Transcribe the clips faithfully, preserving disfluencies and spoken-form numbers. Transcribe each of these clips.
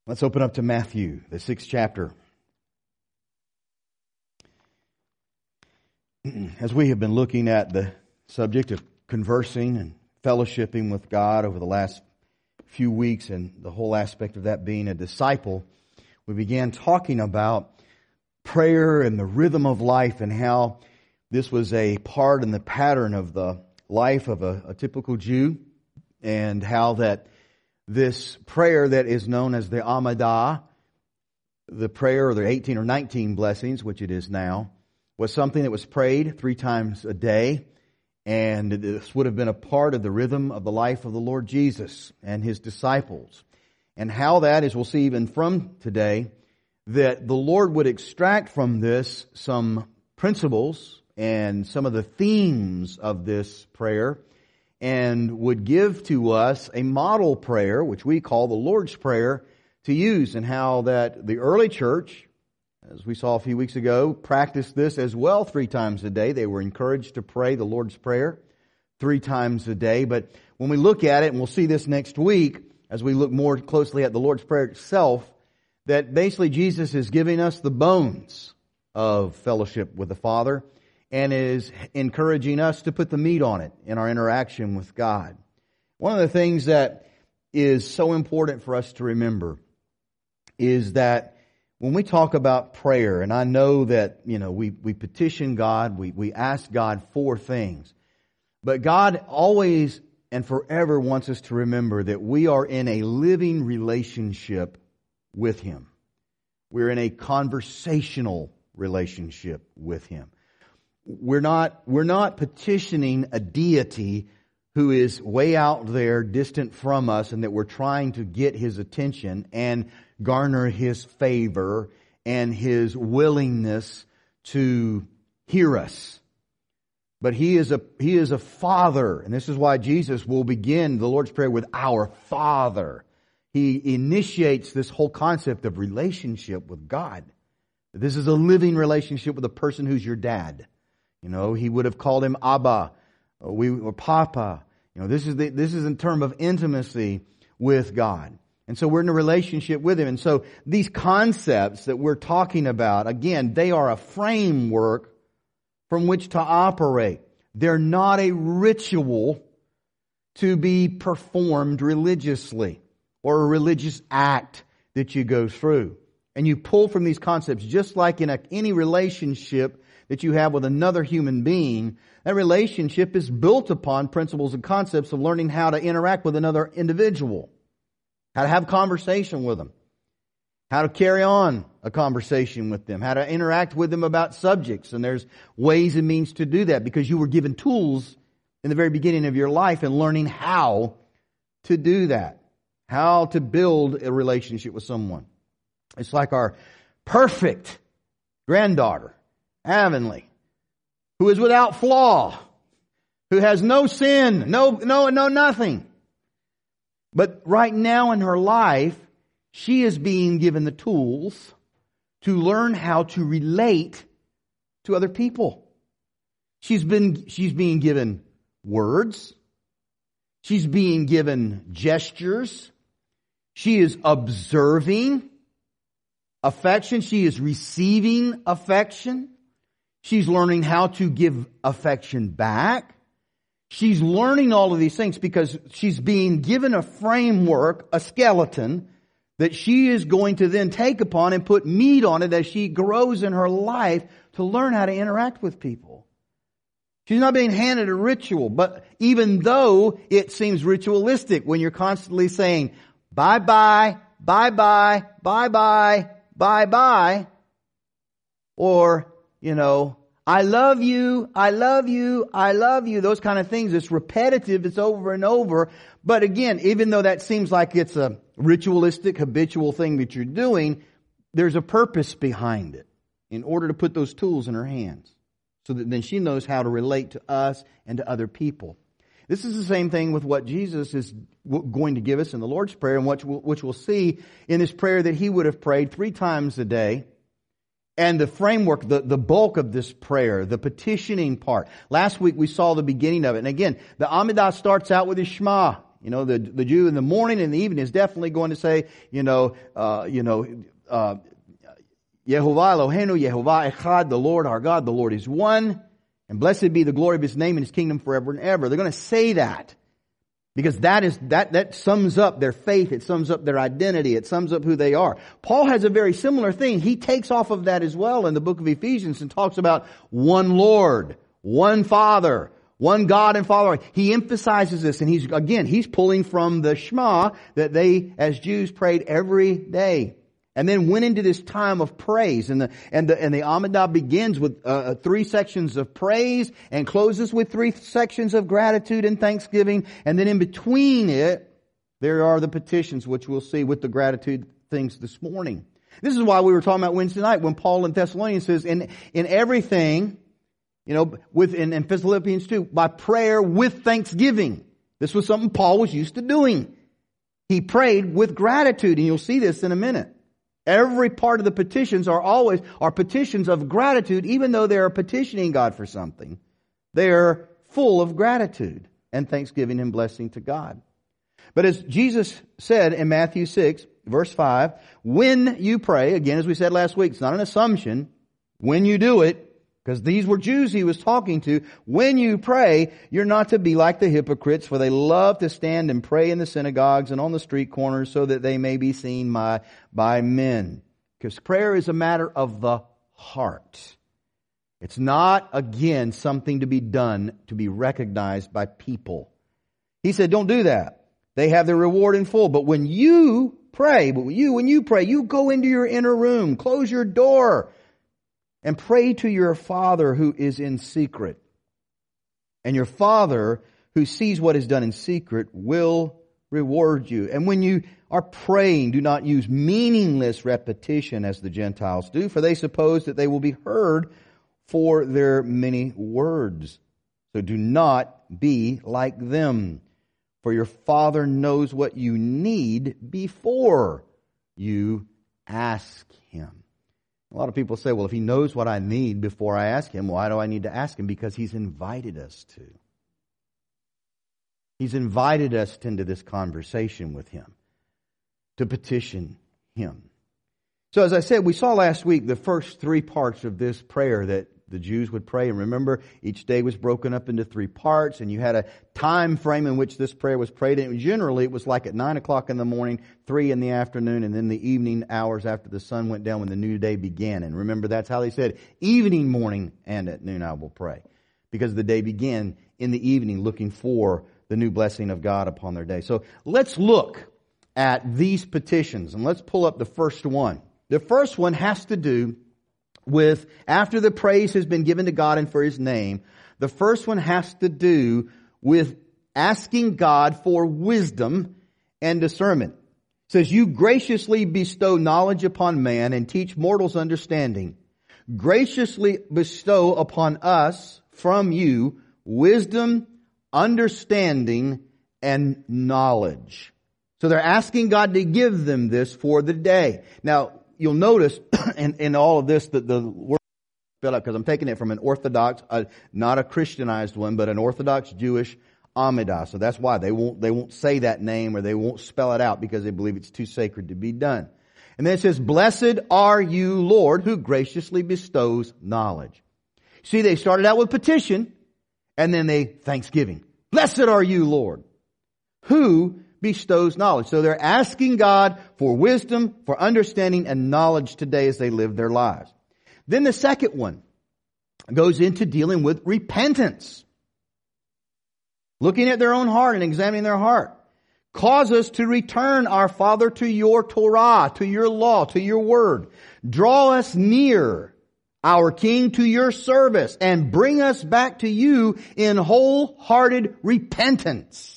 Let's open up to Matthew, the sixth chapter. As we have been looking at the subject of conversing and fellowshipping with God over the last few weeks, and the whole aspect of that being a disciple, we began talking about prayer and the rhythm of life and how this was a part in the pattern of the life of a, a typical Jew, and how that this prayer that is known as the Amidah, the prayer or the eighteen or nineteen blessings, which it is now, was something that was prayed three times a day. And this would have been a part of the rhythm of the life of the Lord Jesus and His disciples. And how that, as we'll see even from today, that the Lord would extract from this some principles and some of the themes of this prayer, and would give to us a model prayer, which we call the Lord's Prayer, to use, and how that the early church, as we saw a few weeks ago, practiced this as well three times a day. They were encouraged to pray the Lord's Prayer three times a day. But when we look at it, and we'll see this next week, as we look more closely at the Lord's Prayer itself, that basically Jesus is giving us the bones of fellowship with the Father, and is encouraging us to put the meat on it in our interaction with God. One of the things that is so important for us to remember is that when we talk about prayer, and I know that, you know, we, we petition God, we, we ask God for things, but God always and forever wants us to remember that we are in a living relationship with Him. We're in a conversational relationship with Him. We're not, we're not petitioning a deity who is way out there, distant from us, and that we're trying to get His attention and garner His favor and His willingness to hear us. But He is a, He is a Father, and this is why Jesus will begin the Lord's Prayer with our Father. He initiates this whole concept of relationship with God. This is a living relationship with a person who's your dad. You know, He would have called Him Abba, or, we, or Papa. You know, this is the, this is in terms of intimacy with God. And so we're in a relationship with Him. And so these concepts that we're talking about, again, they are a framework from which to operate. They're not a ritual to be performed religiously or a religious act that you go through. And you pull from these concepts, just like in a, any relationship that you have with another human being. That relationship is built upon principles and concepts of learning how to interact with another individual, how to have conversation with them, how to carry on a conversation with them, how to interact with them about subjects. And there's ways and means to do that, because you were given tools in the very beginning of your life in learning how to do that, how to build a relationship with someone. It's like our perfect granddaughter, Avonlea, who is without flaw, who has no sin, no, no, no, nothing. But right now in her life, she is being given the tools to learn how to relate to other people. She's been, she's being given words. She's being given gestures. She is observing affection. She is receiving affection. She's learning how to give affection back. She's learning all of these things because she's being given a framework, a skeleton, that she is going to then take upon and put meat on it as she grows in her life to learn how to interact with people. She's not being handed a ritual, but even though it seems ritualistic when you're constantly saying, bye-bye, bye-bye, bye-bye, bye-bye, or, you know, I love you, I love you, I love you, those kind of things. It's repetitive, it's over and over. But again, even though that seems like it's a ritualistic, habitual thing that you're doing, there's a purpose behind it in order to put those tools in her hands, so that then she knows how to relate to us and to other people. This is the same thing with what Jesus is going to give us in the Lord's Prayer, and which we'll see in this prayer that He would have prayed three times a day. And the framework, the, the bulk of this prayer, the petitioning part. Last week we saw the beginning of it. And again, the Amidah starts out with the Shema. You know, the, the Jew in the morning and the evening is definitely going to say, you know, uh, you know, uh, Yehovah Eloheinu, Yehovah Echad, the Lord our God, the Lord is one, and blessed be the glory of His name and His kingdom forever and ever. They're going to say that. Because that is, that, that sums up their faith, it sums up their identity, it sums up who they are. Paul has a very similar thing. He takes off of that as well in the book of Ephesians and talks about one Lord, one Father, one God and Father. He emphasizes this, and he's, again, he's pulling from the Shema that they, as Jews, prayed every day. And then went into this time of praise. And the, and the, and the Amidah begins with uh, three sections of praise and closes with three sections of gratitude and thanksgiving. And then in between it, there are the petitions, which we'll see with the gratitude things this morning. This is why we were talking about Wednesday night when Paul in Thessalonians says, in, in everything, you know, with, in, in Philippians two, by prayer with thanksgiving. This was something Paul was used to doing. He prayed with gratitude, and you'll see this in a minute. Every part of the petitions are always are petitions of gratitude, even though they are petitioning God for something. They are full of gratitude and thanksgiving and blessing to God. But as Jesus said in Matthew six, verse five, when you pray, again, as we said last week, it's not an assumption. When you do it, because these were Jews he was talking to, when you pray, you're not to be like the hypocrites, for they love to stand and pray in the synagogues and on the street corners so that they may be seen by, by men. Because prayer is a matter of the heart. It's not, again, something to be done to be recognized by people. He said, don't do that. They have their reward in full. But when you pray, but you, when you pray, you go into your inner room, close your door, and pray to your Father who is in secret. And your Father who sees what is done in secret will reward you. And when you are praying, do not use meaningless repetition as the Gentiles do, for they suppose that they will be heard for their many words. So do not be like them, for your Father knows what you need before you ask Him. A lot of people say, well, if He knows what I need before I ask Him, why do I need to ask Him? Because He's invited us to. He's invited us into this conversation with Him, to petition Him. So as I said, we saw last week the first three parts of this prayer that the Jews would pray. And remember, each day was broken up into three parts, and you had a time frame in which this prayer was prayed. And generally, it was like at nine o'clock in the morning, three in the afternoon, and then the evening hours after the sun went down when the new day began. And remember, that's how they said, evening, morning, and at noon I will pray. Because the day began in the evening looking for the new blessing of God upon their day. So let's look at these petitions, and let's pull up the first one. The first one has to do with, after the praise has been given to God and for His name, the first one has to do with asking God for wisdom and discernment. It says, you graciously bestow knowledge upon man and teach mortals understanding. Graciously bestow upon us from you wisdom, understanding, and knowledge. So they're asking God to give them this for the day. Now, you'll notice in, in all of this that the word fill up, because I'm taking it from an Orthodox, uh, not a Christianized one, but an Orthodox Jewish Amidah. So that's why they won't they won't say that name, or they won't spell it out, because they believe it's too sacred to be done. And then it says, blessed are you, Lord, who graciously bestows knowledge. See, they started out with petition, and then they thanksgiving. Blessed are you, Lord, who bestows knowledge. So they're asking God for wisdom, for understanding, and knowledge today as they live their lives. Then the second one goes into dealing with repentance. Looking at their own heart and examining their heart. Cause us to return, our Father, to your Torah, to your law, to your word. Draw us near, our King, to your service, and bring us back to you in wholehearted repentance.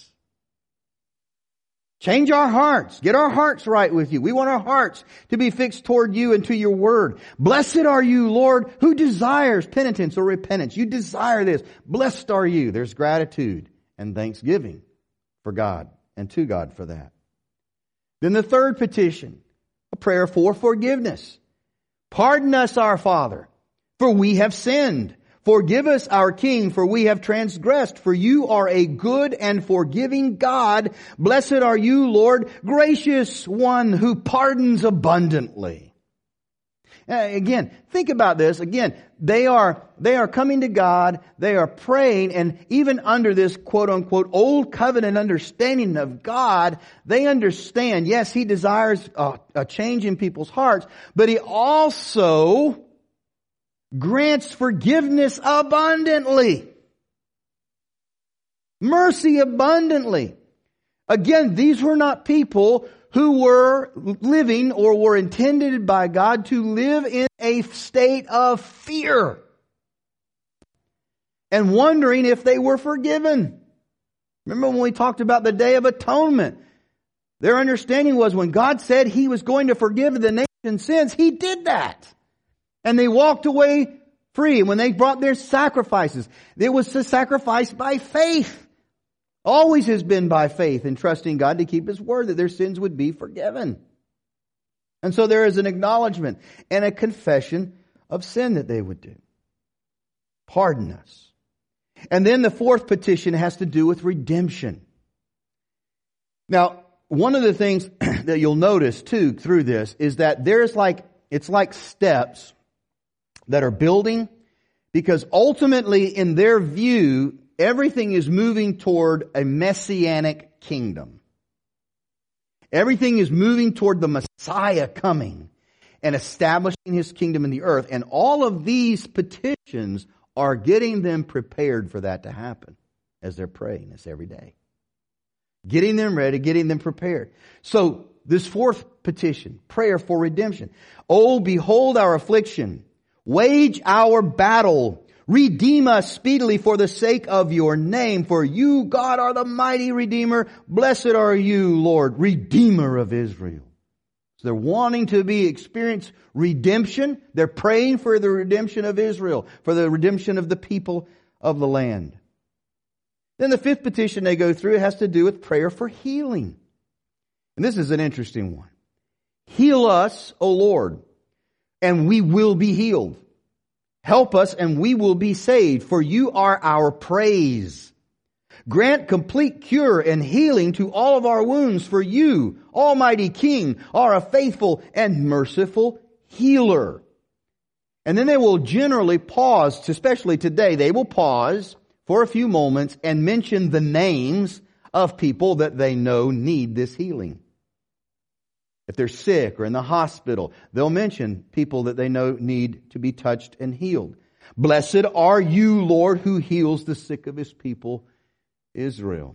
Change our hearts. Get our hearts right with you. We want our hearts to be fixed toward you and to your word. Blessed are you, Lord, who desires penitence or repentance. You desire this. Blessed are you. There's gratitude and thanksgiving for God and to God for that. Then the third petition, a prayer for forgiveness. Pardon us, our Father, for we have sinned. Forgive us our King, for we have transgressed. For you are a good and forgiving God. Blessed are you, Lord, gracious one who pardons abundantly. Again, think about this. Again, they are, they are coming to God, they are praying, and even under this quote unquote old covenant understanding of God, they understand, yes, He desires a, a change in people's hearts, but He also grants forgiveness abundantly. Mercy abundantly. Again, these were not people who were living or were intended by God to live in a state of fear and wondering if they were forgiven. Remember when we talked about the Day of Atonement? Their understanding was when God said He was going to forgive the nation's sins, He did that. And they walked away free. And when they brought their sacrifices, it was a sacrifice by faith. Always has been by faith and trusting God to keep His word that their sins would be forgiven. And so there is an acknowledgement and a confession of sin that they would do. Pardon us. And then the fourth petition has to do with redemption. Now, one of the things that you'll notice too through this is that there's like, it's like steps that are building, because ultimately in their view, everything is moving toward a messianic kingdom. Everything is moving toward the Messiah coming and establishing His kingdom in the earth. And all of these petitions are getting them prepared for that to happen as they're praying this every day. Getting them ready, getting them prepared. So this fourth petition, prayer for redemption. Oh, behold our affliction. Wage our battle. Redeem us speedily for the sake of your name. For you, God, are the mighty Redeemer. Blessed are you, Lord, Redeemer of Israel. So they're wanting to be experience redemption. They're praying for the redemption of Israel, for the redemption of the people of the land. Then the fifth petition they go through has to do with prayer for healing. And this is an interesting one. Heal us, O Lord, and we will be healed. Help us and we will be saved, for you are our praise. Grant complete cure and healing to all of our wounds, for you, Almighty King, are a faithful and merciful healer. And then they will generally pause, especially today, they will pause for a few moments and mention the names of people that they know need this healing. If they're sick or in the hospital, they'll mention people that they know need to be touched and healed. Blessed are you, Lord, who heals the sick of His people, Israel.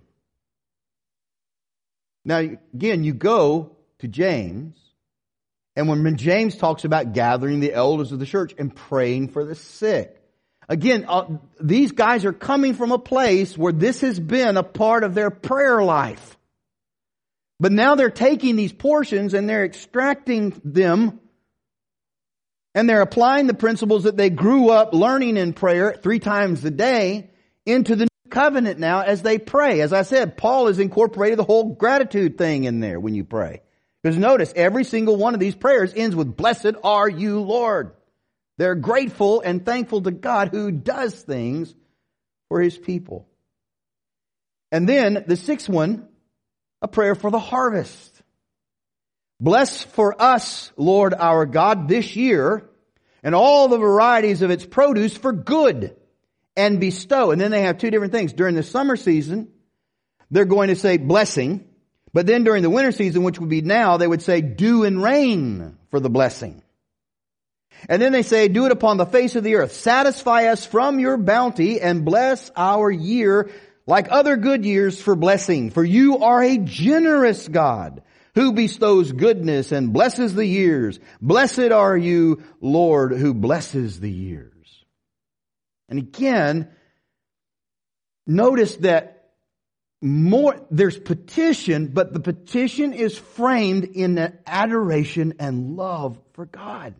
Now, again, you go to James, and when James talks about gathering the elders of the church and praying for the sick, again, uh, these guys are coming from a place where this has been a part of their prayer life. But now they're taking these portions and they're extracting them and they're applying the principles that they grew up learning in prayer three times a day into the new covenant now as they pray. As I said, Paul has incorporated the whole gratitude thing in there when you pray. Because notice, every single one of these prayers ends with, blessed are you, Lord. They're grateful and thankful to God who does things for His people. And then the sixth one, a prayer for the harvest. Bless for us, Lord our God, this year, and all the varieties of its produce for good, and bestow. And then they have two different things. During the summer season, they're going to say blessing. But then during the winter season, which would be now, they would say dew and rain for the blessing. And then they say, do it upon the face of the earth. Satisfy us from your bounty and bless our year like other good years for blessing. For you are a generous God who bestows goodness and blesses the years. Blessed are you, Lord, who blesses the years. And again, notice that more, there's petition, but the petition is framed in an adoration and love for God.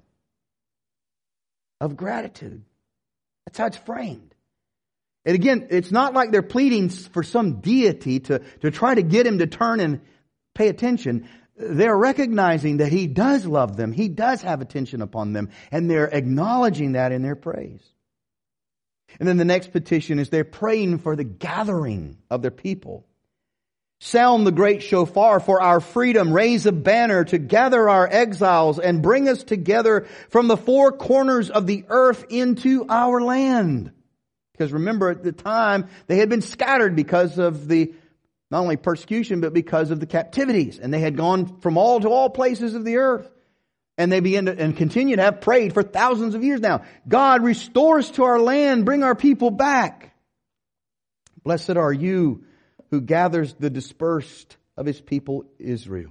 Of gratitude. That's how it's framed. And again, it's not like they're pleading for some deity to, to try to get Him to turn and pay attention. They're recognizing that He does love them. He does have attention upon them. And they're acknowledging that in their praise. And then the next petition is they're praying for the gathering of their people. Sound the great shofar for our freedom. Raise a banner to gather our exiles and bring us together from the four corners of the earth into our land. Because remember, at the time, they had been scattered because of the, not only persecution, but because of the captivities. And they had gone from all to all places of the earth. And they begin to, and continue to have prayed for thousands of years now. God, restore us to our land. Bring our people back. Blessed are you who gathers the dispersed of His people Israel.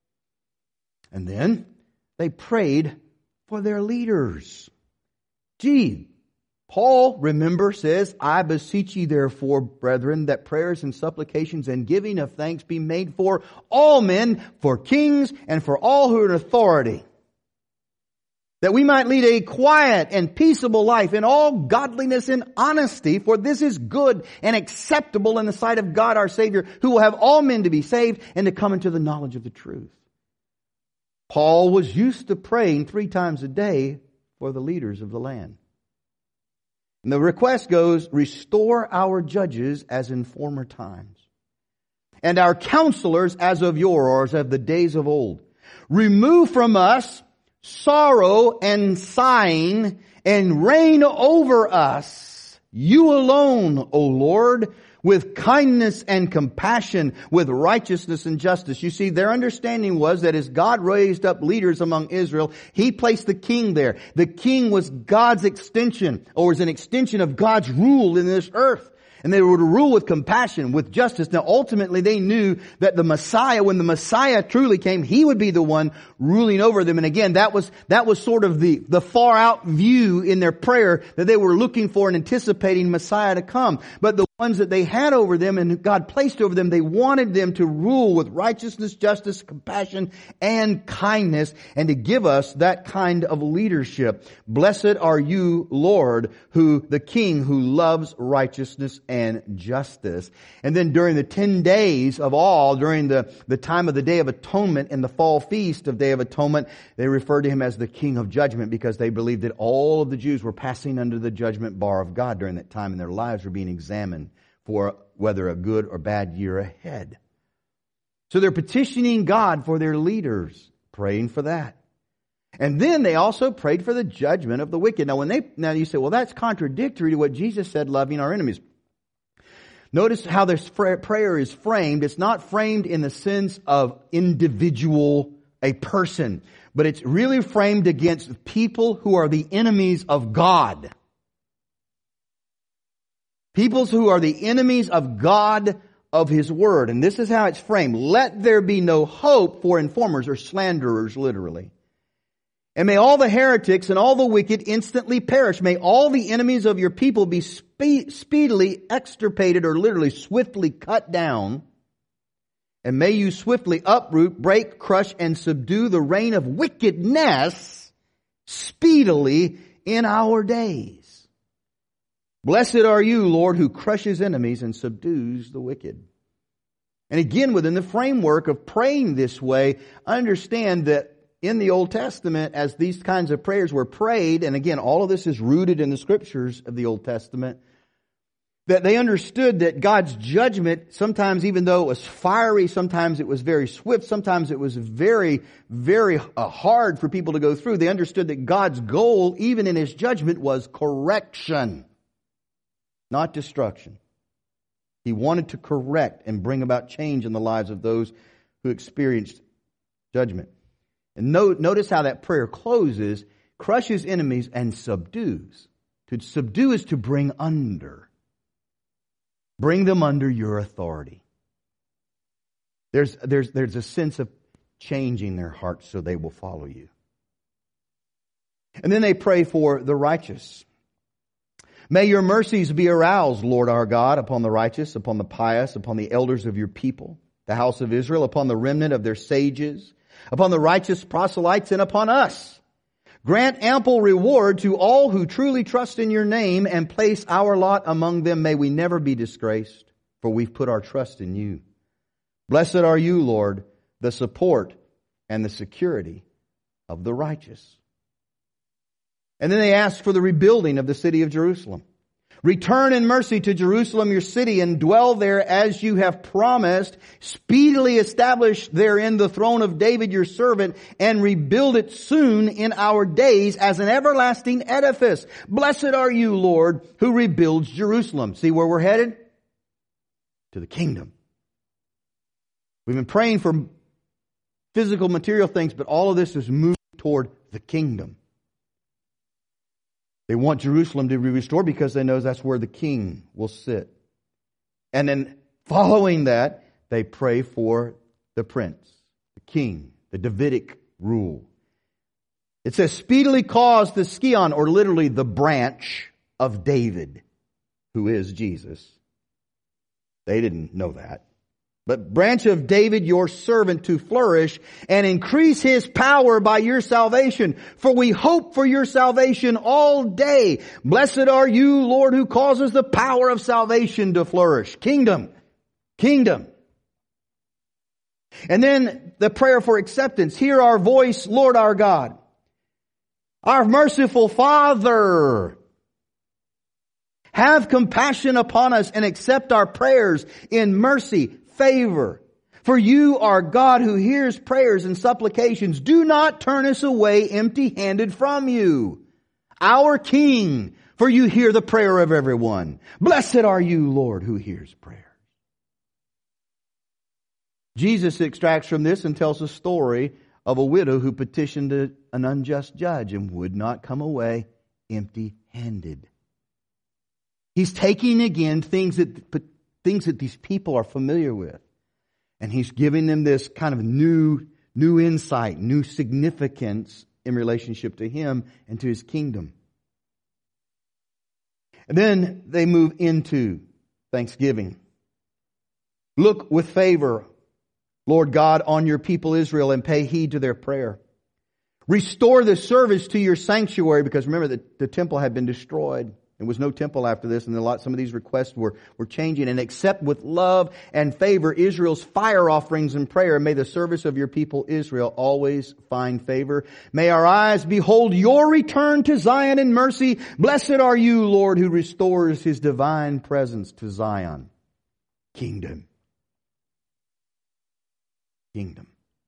And then they prayed for their leaders. Gee, Paul, remember, says, I beseech ye therefore, brethren, that prayers and supplications and giving of thanks be made for all men, for kings, and for all who are in authority, that we might lead a quiet and peaceable life in all godliness and honesty, for this is good and acceptable in the sight of God our Savior, who will have all men to be saved and to come into the knowledge of the truth. Paul was used to praying three times a day for the leaders of the land. And the request goes, restore our judges as in former times, and our counselors as of yore, or as of the days of old. Remove from us sorrow and sighing, and reign over us, you alone, O Lord, with kindness and compassion, with righteousness and justice. You see, their understanding was that as God raised up leaders among Israel, He placed the king there. The king was God's extension, or was an extension of God's rule in this earth. And they were to rule with compassion, with justice. Now ultimately they knew that the Messiah, when the Messiah truly came, He would be the one ruling over them. And again, that was, that was sort of the, the far out view in their prayer that they were looking for and anticipating Messiah to come. But the ones that they had over them and God placed over them, they wanted them to rule with righteousness, justice, compassion, and kindness, and to give us that kind of leadership. Blessed are you, Lord, who, the King who loves righteousness and justice. And then during the ten days of all, during the, the time of the Day of Atonement and the fall feast of Day of Atonement, they referred to Him as the King of Judgment, because they believed that all of the Jews were passing under the judgment bar of God during that time, and their lives were being examined for whether a good or bad year ahead. So they're petitioning God for their leaders, praying for that. And then they also prayed for the judgment of the wicked. Now when they, now you say, well, that's contradictory to what Jesus said, loving our enemies. Notice how this prayer is framed. It's not framed in the sense of individual, a person, but it's really framed against people who are the enemies of God. Peoples who are the enemies of God, of His Word. And this is how it's framed. Let there be no hope for informers or slanderers, literally. And may all the heretics and all the wicked instantly perish. May all the enemies of your people be spe- speedily extirpated, or literally swiftly cut down. And may you swiftly uproot, break, crush, and subdue the reign of wickedness speedily in our days. Blessed are you, Lord, who crushes enemies and subdues the wicked. And again, within the framework of praying this way, understand that in the Old Testament, as these kinds of prayers were prayed, and again, all of this is rooted in the Scriptures of the Old Testament, that they understood that God's judgment, sometimes even though it was fiery, sometimes it was very swift, sometimes it was very, very uh, hard for people to go through. They understood that God's goal, even in His judgment, was correction, not destruction. He wanted to correct and bring about change in the lives of those who experienced judgment. And note, notice how that prayer closes, crushes enemies and subdues. To subdue is to bring under. Bring them under your authority. There's, there's, there's a sense of changing their hearts so they will follow you. And then they pray for the righteous. May your mercies be aroused, Lord our God, upon the righteous, upon the pious, upon the elders of your people, the house of Israel, upon the remnant of their sages, upon the righteous proselytes, and upon us. Grant ample reward to all who truly trust in your name, and place our lot among them. May we never be disgraced, for we've put our trust in you. Blessed are you, Lord, the support and the security of the righteous. And then they ask for the rebuilding of the city of Jerusalem. Return in mercy to Jerusalem, your city, and dwell there as you have promised. Speedily establish therein the throne of David, your servant, and rebuild it soon in our days as an everlasting edifice. Blessed are you, Lord, who rebuilds Jerusalem. See where we're headed? To the kingdom. We've been praying for physical, material things, but all of this is moving toward the kingdom. They want Jerusalem to be restored because they know that's where the king will sit. And then following that, they pray for the prince, the king, the Davidic rule. It says, speedily cause the scion, or literally the branch of David, who is Jesus. They didn't know that. But branch of David, your servant, to flourish and increase his power by your salvation. For we hope for your salvation all day. Blessed are you, Lord, who causes the power of salvation to flourish. Kingdom. Kingdom. And then the prayer for acceptance. Hear our voice, Lord our God. Our merciful Father. Have compassion upon us and accept our prayers in mercy, favor. For you are God who hears prayers and supplications. Do not turn us away empty-handed from you. Our King, for you hear the prayer of everyone. Blessed are you, Lord, who hears prayer. Jesus extracts from this and tells a story of a widow who petitioned a, an unjust judge and would not come away empty-handed. He's taking again things that things that these people are familiar with. And he's giving them this kind of new, new insight, new significance in relationship to him and to his kingdom. And then they move into thanksgiving. Look with favor, Lord God, on your people Israel and pay heed to their prayer. Restore the service to your sanctuary, because remember that the temple had been destroyed. There was no temple after this, and a lot, some of these requests were, were changing. And accept with love and favor Israel's fire offerings and prayer. May the service of your people Israel always find favor. May our eyes behold your return to Zion in mercy. Blessed are you, Lord, who restores his divine presence to Zion. Kingdom. Kingdom.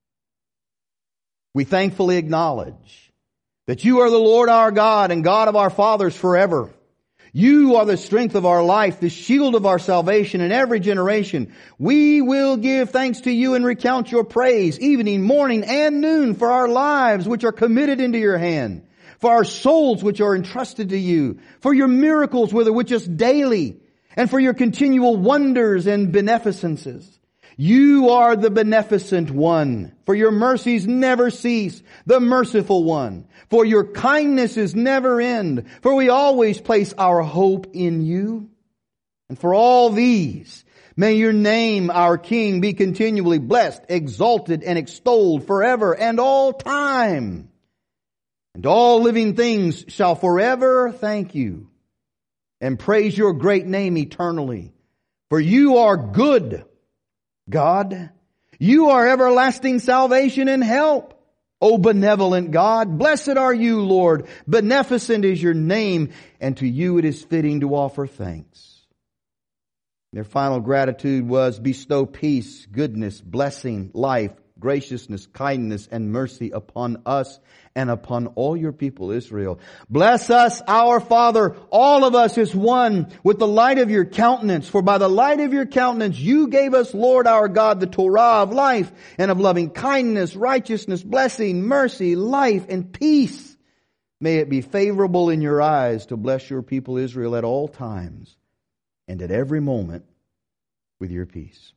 We thankfully acknowledge that you are the Lord our God and God of our fathers forever. You are the strength of our life, the shield of our salvation in every generation. We will give thanks to you and recount your praise, evening, morning, and noon, for our lives which are committed into your hand, for our souls which are entrusted to you, for your miracles which us daily, and for your continual wonders and beneficences. You are the beneficent one, for your mercies never cease, the merciful one, for your kindnesses never end, for we always place our hope in you. And for all these, may your name, our King, be continually blessed, exalted, and extolled forever and all time. And all living things shall forever thank you and praise your great name eternally. For you are good, God. You are everlasting salvation and help. O benevolent God, blessed are you, Lord. Beneficent is your name, and to you it is fitting to offer thanks. Their final gratitude was bestow peace, goodness, blessing, life, graciousness, kindness, and mercy upon us and upon all your people Israel. Bless us, our Father, all of us as one, with the light of your countenance. For by the light of your countenance you gave us, Lord our God, the Torah of life and of loving kindness, righteousness, blessing, mercy, life, and peace. May it be favorable in your eyes to bless your people Israel at all times and at every moment with your peace.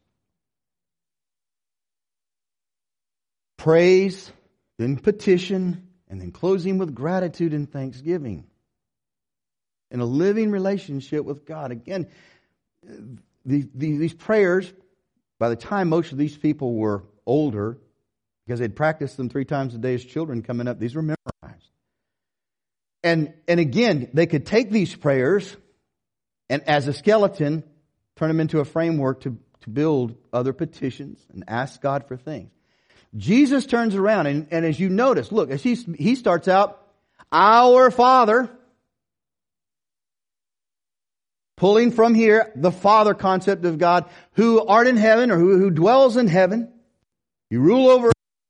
Praise, then petition, and then closing with gratitude and thanksgiving. In a living relationship with God. Again, the, the, these prayers, by the time most of these people were older, because they'd practiced them three times a day as children coming up, these were memorized. And, and again, they could take these prayers and as a skeleton, turn them into a framework to, to build other petitions and ask God for things. Jesus turns around and, and as you notice, look, as he, he starts out, our Father. pulling from here the Father concept of God, who art in heaven, or who, who dwells in heaven. You rule over.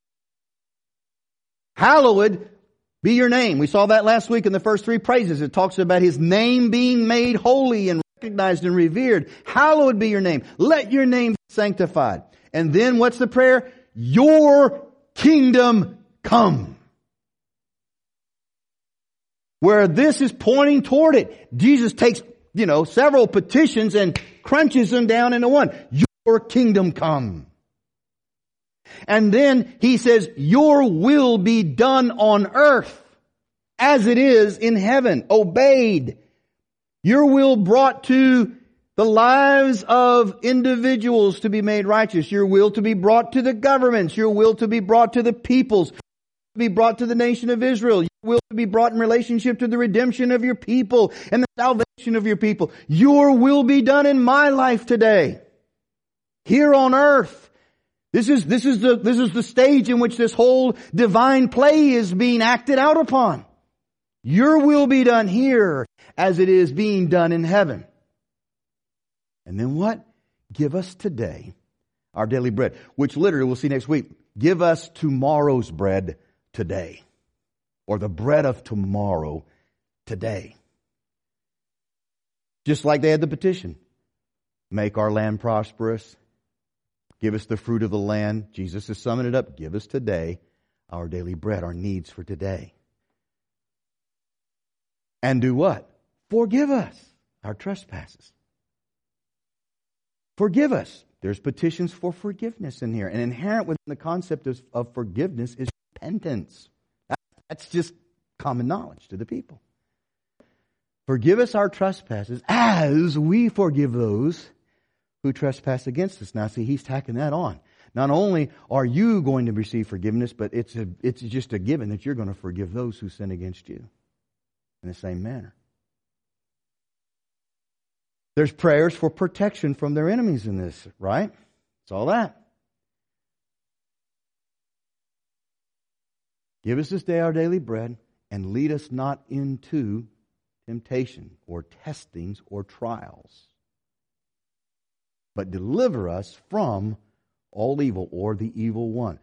Hallowed be your name. We saw that last week in the first three praises. It talks about His name being made holy and recognized and revered. Hallowed be your name. Let your name be sanctified. And then what's the prayer? Your kingdom come. Where this is pointing toward it. Jesus takes, you know, several petitions and crunches them down into one. Your kingdom come. And then He says, your will be done on earth as it is in heaven. Obeyed. Your will brought to the lives of individuals to be made righteous. Your will to be brought to the governments. Your will to be brought to the peoples. To be brought to the nation of Israel. Your will to be brought in relationship to the redemption of your people and the salvation of your people. Your will be done in my life today. Here on earth. This is, this is the, this is the stage in which this whole divine play is being acted out upon. Your will be done here as it is being done in heaven. And then what? Give us today our daily bread, which literally we'll see next week. Give us tomorrow's bread today, or the bread of tomorrow today. Just like they had the petition. Make our land prosperous. Give us the fruit of the land. Jesus is summing it up. Give us today our daily bread, our needs for today. And do what? Forgive us our trespasses. Forgive us. There's petitions for forgiveness in here. And inherent within the concept of, of forgiveness is repentance. That, that's just common knowledge to the people. Forgive us our trespasses as we forgive those who trespass against us. Now see, He's tacking that on. Not only are you going to receive forgiveness, but it's a, it's just a given that you're going to forgive those who sin against you in the same manner. There's prayers for protection from their enemies in this, right? It's all that. Give us this day our daily bread, and lead us not into temptation or testings or trials, but deliver us from all evil or the evil one.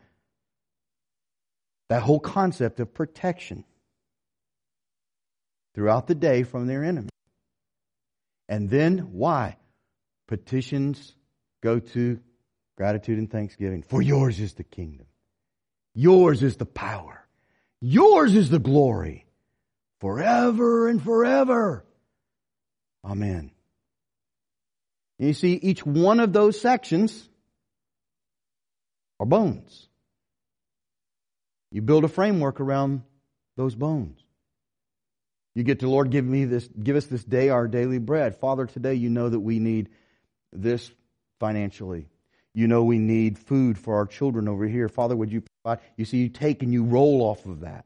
That whole concept of protection throughout the day from their enemy. And then, why? Petitions go to gratitude and thanksgiving. For yours is the kingdom. Yours is the power. Yours is the glory. Forever and forever. Amen. And you see, each one of those sections are bones. You build a framework around those bones. You get to, Lord, give me this, give us this day our daily bread. Father, today you know that we need this financially. You know we need food for our children over here. Father, would you provide? You see, you take and you roll off of that.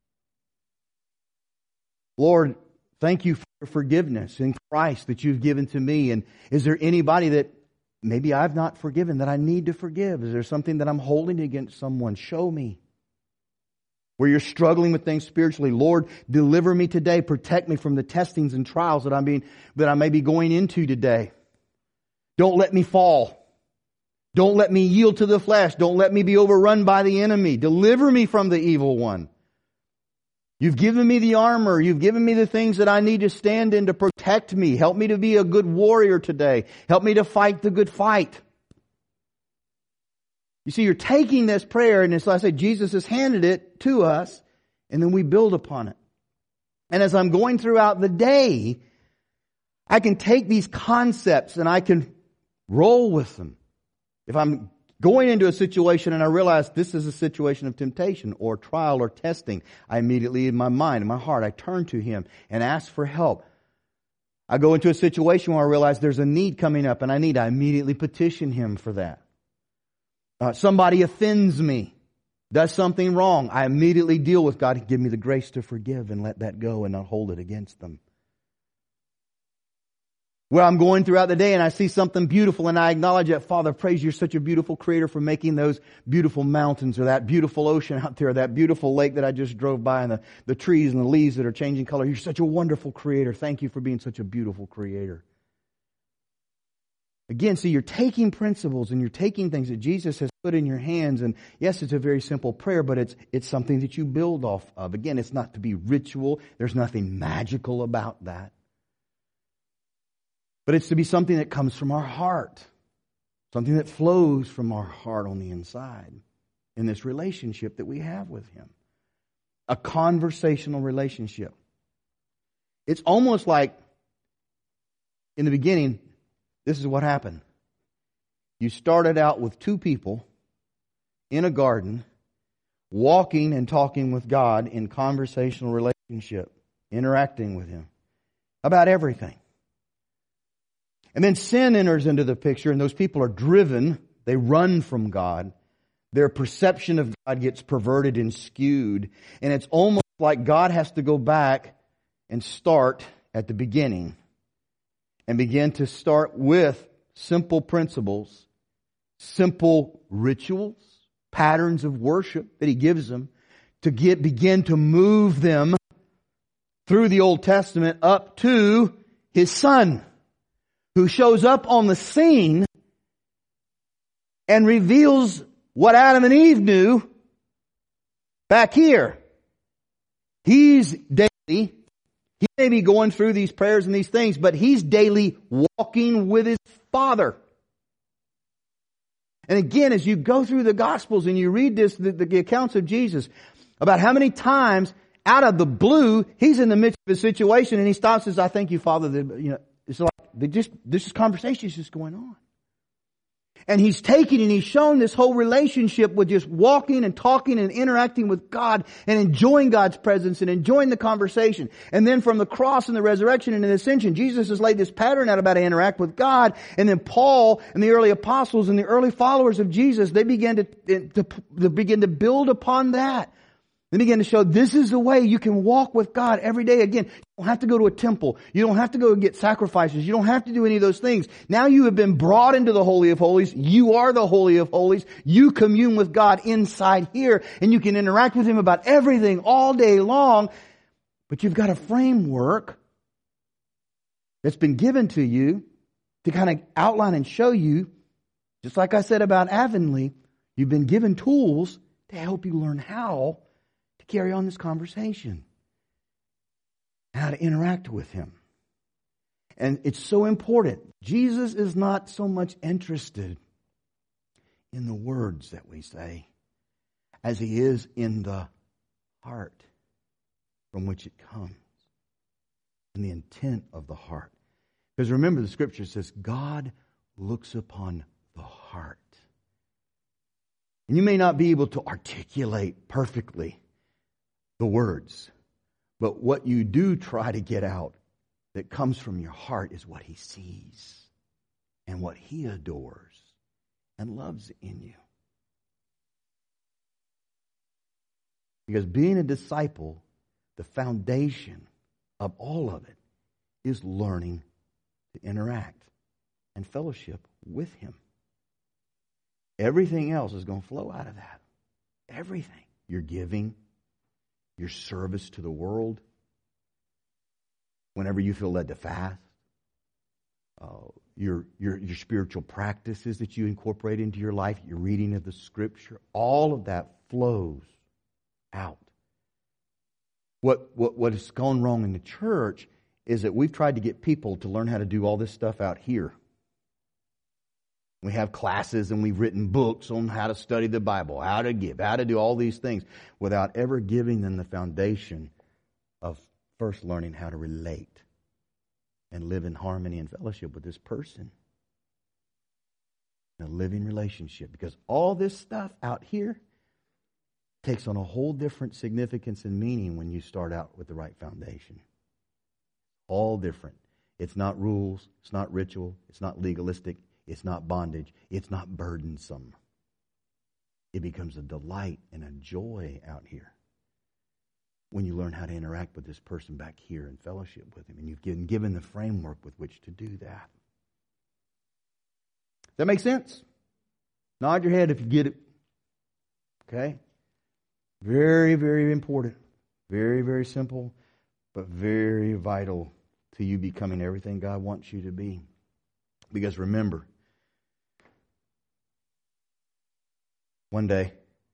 Lord, thank you for forgiveness in Christ that you've given to me. And is there anybody that maybe I've not forgiven that I need to forgive? Is there something that I'm holding against someone? Show me. Where you're struggling with things spiritually, Lord, deliver me today. Protect me from the testings and trials that I'm being, that I may be going into today. Don't let me fall. Don't let me yield to the flesh. Don't let me be overrun by the enemy. Deliver me from the evil one. You've given me the armor. You've given me the things that I need to stand in to protect me. Help me to be a good warrior today. Help me to fight the good fight. You see, you're taking this prayer, and it's like I say, Jesus has handed it to us, and then we build upon it. And as I'm going throughout the day, I can take these concepts and I can roll with them. If I'm going into a situation and I realize this is a situation of temptation or trial or testing, I immediately, in my mind, in my heart, I turn to Him and ask for help. I go into a situation where I realize there's a need coming up and I need, I immediately petition Him for that. Uh, somebody offends me, does something wrong, I immediately deal with God. Give me the grace to forgive and let that go and not hold it against them. Where I'm going throughout the day and I see something beautiful and I acknowledge that, Father, praise you're such a beautiful creator for making those beautiful mountains or that beautiful ocean out there, that beautiful lake that I just drove by and the, the trees and the leaves that are changing color. You're such a wonderful creator. Thank you for being such a beautiful creator. Again, see, you're taking principles and you're taking things that Jesus has put in your hands. And yes, it's a very simple prayer, but it's it's something that you build off of. Again, it's not to be ritual. There's nothing magical about that. But it's to be something that comes from our heart. Something that flows from our heart on the inside in this relationship that we have with Him. A conversational relationship. It's almost like, in the beginning, this is what happened. You started out with two people in a garden, walking and talking with God in conversational relationship, interacting with Him about everything. And then sin enters into the picture, and those people are driven. They run from God. Their perception of God gets perverted and skewed. And it's almost like God has to go back and start at the beginning. And begin to start with simple principles, simple rituals, patterns of worship that He gives them, to get begin to move them through the Old Testament up to His Son, who shows up on the scene and reveals what Adam and Eve knew back here. He's daily. He may be going through these prayers and these things, but He's daily walking with His Father. And again, as you go through the Gospels and you read this, the, the accounts of Jesus, about how many times out of the blue, He's in the midst of a situation and He stops and says, I thank you, Father. That, you know, it's like they just this conversation is just going on. And He's taking and He's shown this whole relationship with just walking and talking and interacting with God and enjoying God's presence and enjoying the conversation. And then from the cross and the resurrection and the ascension, Jesus has laid this pattern out about how to interact with God. And then Paul and the early apostles and the early followers of Jesus, they began to, to, to begin to build upon that. They began to show this is the way you can walk with God every day. Again, you don't have to go to a temple. You don't have to go and get sacrifices. You don't have to do any of those things. Now you have been brought into the Holy of Holies. You are the Holy of Holies. You commune with God inside here, and you can interact with Him about everything all day long. But you've got a framework that's been given to you to kind of outline and show you, just like I said about Avonlea, you've been given tools to help you learn how carry on this conversation, how to interact with Him. And it's so important. Jesus is not so much interested in the words that we say as He is in the heart from which it comes, and the intent of the heart. Because remember, the Scripture says God looks upon the heart. And you may not be able to articulate perfectly the words, but what you do try to get out that comes from your heart is what He sees and what He adores and loves in you. Because being a disciple, the foundation of all of it is learning to interact and fellowship with Him. Everything else is going to flow out of that. Everything. Your giving, your service to the world, whenever you feel led to fast, uh, your, your, your spiritual practices that you incorporate into your life, your reading of the Scripture, all of that flows out. What, what, what has gone wrong in the church is that we've tried to get people to learn how to do all this stuff out here. We have classes and we've written books on how to study the Bible, how to give, how to do all these things without ever giving them the foundation of first learning how to relate and live in harmony and fellowship with this person. In a living relationship. Because all this stuff out here takes on a whole different significance and meaning when you start out with the right foundation. All different. It's not rules. It's not ritual. It's not legalistic. It's not bondage. It's not burdensome. It becomes a delight and a joy out here when you learn how to interact with this person back here and fellowship with him. And you've been given the framework with which to do that. Does that make sense? Nod your head if you get it. Okay? Very, very important. Very, very simple, but very vital to you becoming everything God wants you to be. Because remember, One day,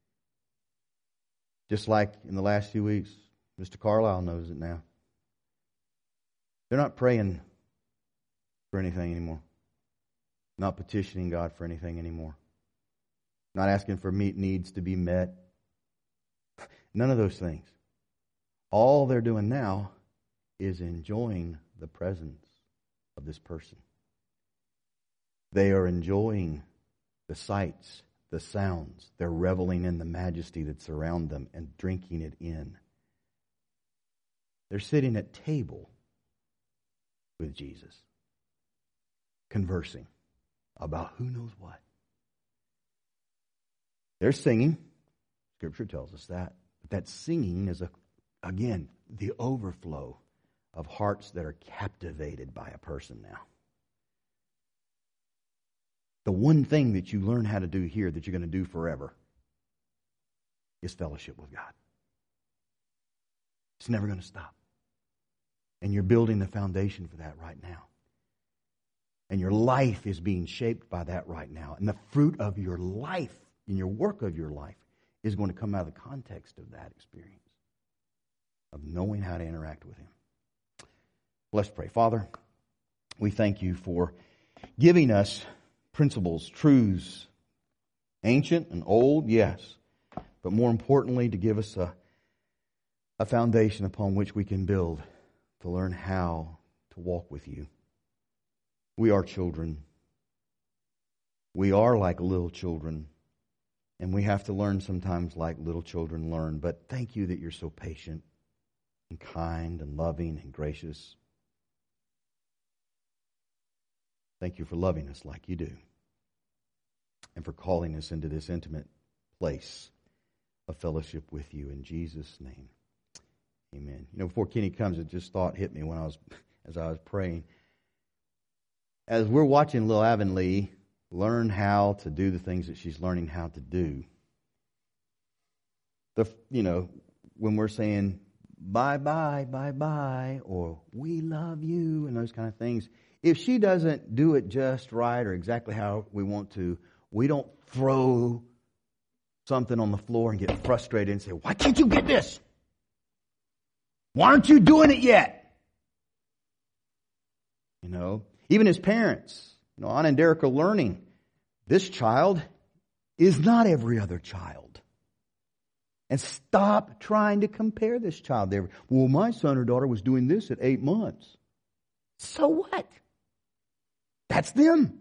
just like in the last few weeks, Mister Carlisle knows it now. They're not praying for anything anymore. Not petitioning God for anything anymore. Not asking for meet needs to be met. None of those things. All they're doing now is enjoying the presence of this person. They are enjoying the sights, the sounds. They're reveling in the majesty that's around them and drinking it in. They're sitting at table with Jesus, conversing about who knows what. They're singing. Scripture tells us that. But that singing is, a, again, the overflow of hearts that are captivated by a person now. The one thing that you learn how to do here that you're going to do forever is fellowship with God. It's never going to stop. And you're building the foundation for that right now. And your life is being shaped by that right now. And the fruit of your life and your work of your life is going to come out of the context of that experience, of knowing how to interact with Him. Let's pray. Father, we thank You for giving us principles, truths, ancient and old, yes, but more importantly, to give us a, a foundation upon which we can build to learn how to walk with You. We are children. We are like little children, and we have to learn sometimes like little children learn, but thank You that You're so patient and kind and loving and gracious. Thank You for loving us like You do, and for calling us into this intimate place of fellowship with You. In Jesus' name, amen. You know, before Kenny comes, it just thought hit me when I was, as I was praying. As we're watching Lil Avonlea learn how to do the things that she's learning how to do, the you know, when we're saying bye bye, bye bye, or we love you, and those kind of things, if she doesn't do it just right or exactly how we want to, we don't throw something on the floor and get frustrated and say, why can't you get this? Why aren't you doing it yet? You know, even as parents, you know, Anna and Derek are learning. This child is not every other child. And stop trying to compare this child there. Well, my son or daughter was doing this at eight months. So what? That's them.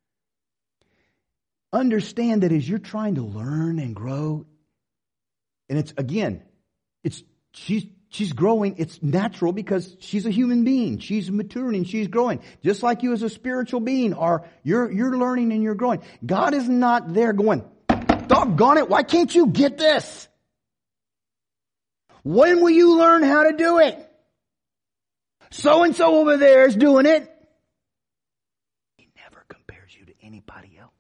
Understand that as you're trying to learn and grow, and it's, again, it's she's she's growing. It's natural because she's a human being. She's maturing and she's growing. Just like you as a spiritual being are, you're you're learning and you're growing. God is not there going, doggone it, why can't you get this? When will you learn how to do it? So-and-so over there is doing it. He never compares you to anybody else.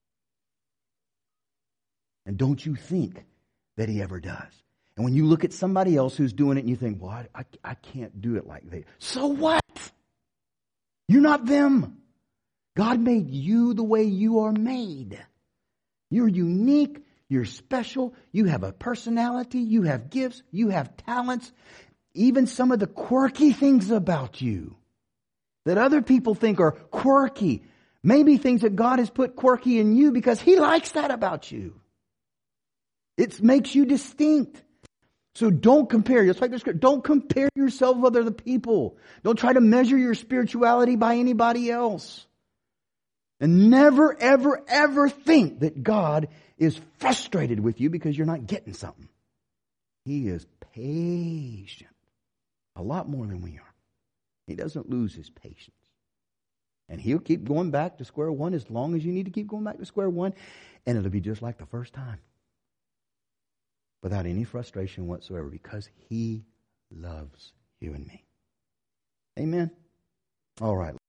And don't you think that He ever does. And when you look at somebody else who's doing it and you think, well, I, I, I can't do it like they. So what? You're not them. God made you the way you are made. You're unique. You're special. You have a personality. You have gifts. You have talents. Even some of the quirky things about you that other people think are quirky. Maybe things that God has put quirky in you because He likes that about you. It makes you distinct. So don't compare. Just like the scripture, don't compare yourself with other people. Don't try to measure your spirituality by anybody else. And never, ever, ever think that God is frustrated with you because you're not getting something. He is patient. A lot more than we are. He doesn't lose His patience. And He'll keep going back to square one as long as you need to keep going back to square one. And it'll be just like the first time. Without any frustration whatsoever, because He loves you and me. Amen? All right.